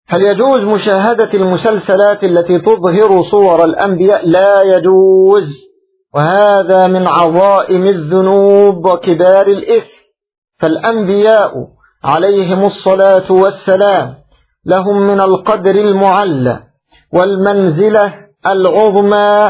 هل يجوز مشاهدة المسلسلات التي تظهر صور الأنبياء؟ لا يجوز، وهذا من عظائم الذنوب وكبار الإثم. فالأنبياء عليهم الصلاة والسلام لهم من القدر المعلى والمنزلة العظمى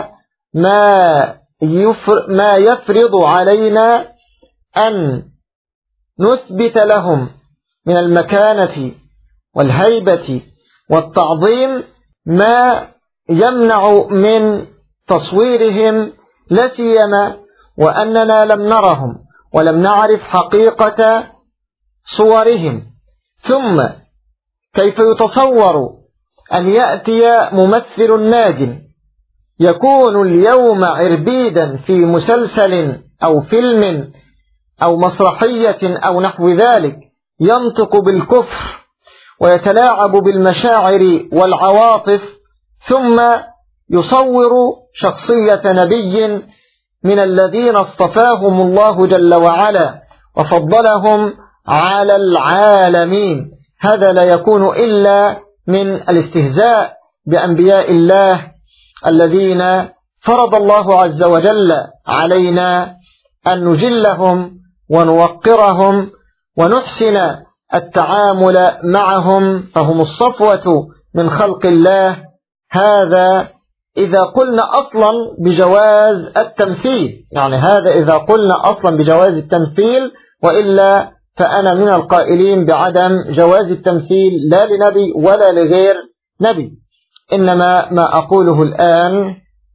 ما يفرض علينا أن نثبت لهم من المكانة والهيبة والتعظيم ما يمنع من تصويرهم، لا سيما وأننا لم نرهم ولم نعرف حقيقة صورهم. ثم كيف يتصور أن يأتي ممثل ناج يكون اليوم عربيدا في مسلسل أو فيلم أو مسرحية أو نحو ذلك، ينطق بالكفر ويتلاعب بالمشاعر والعواطف، ثم يصور شخصية نبي من الذين اصطفاهم الله جل وعلا وفضلهم على العالمين؟ هذا لا يكون إلا من الاستهزاء بأنبياء الله الذين فرض الله عز وجل علينا أن نجلهم ونوقرهم ونحسن التعامل معهم، فهم الصفوة من خلق الله. هذا إذا قلنا أصلا بجواز التمثيل، يعني هذا إذا قلنا أصلا بجواز التمثيل، وإلا فأنا من القائلين بعدم جواز التمثيل لا لنبي ولا لغير نبي. إنما ما أقوله الآن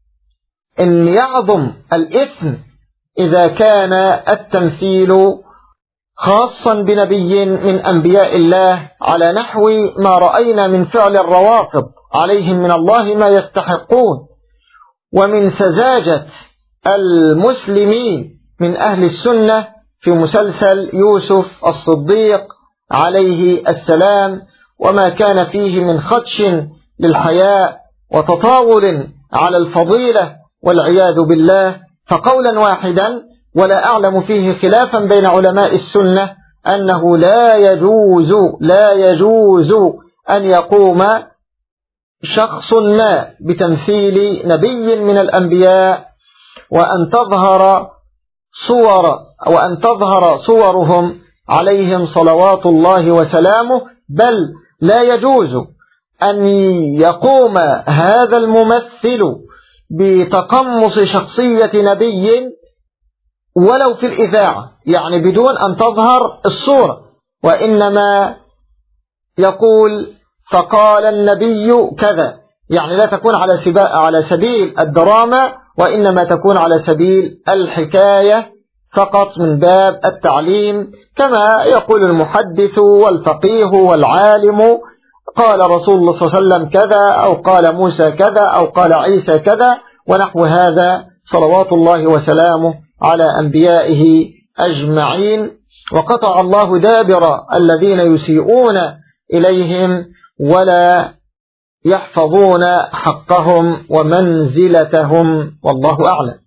إن يعظم الإثم إذا كان التمثيل خاصا بنبي من أنبياء الله، على نحو ما رأينا من فعل الروافض عليهم من الله ما يستحقون، ومن سذاجة المسلمين من أهل السنة في مسلسل يوسف الصديق عليه السلام، وما كان فيه من خدش للحياء وتطاول على الفضيلة والعياذ بالله. فقولا واحدا، ولا أعلم فيه خلافا بين علماء السنة، أنه لا يجوز أن يقوم شخص ما بتمثيل نبي من الأنبياء وأن تظهر صورهم عليهم صلوات الله وسلامه، بل لا يجوز أن يقوم هذا الممثل بتقمص شخصية نبي ولو في الإذاعة، يعني بدون أن تظهر الصورة، وإنما يقول فقال النبي كذا، يعني لا تكون على سبيل الدراما، وإنما تكون على سبيل الحكاية فقط من باب التعليم، كما يقول المحدث والفقيه والعالم قال رسول الله صلى الله عليه وسلم كذا، أو قال موسى كذا، أو قال عيسى كذا، ونحو هذا صلوات الله وسلامه على أنبيائه أجمعين. وقطع الله دابر الذين يسيئون إليهم ولا يحفظون حقهم ومنزلتهم، والله أعلم.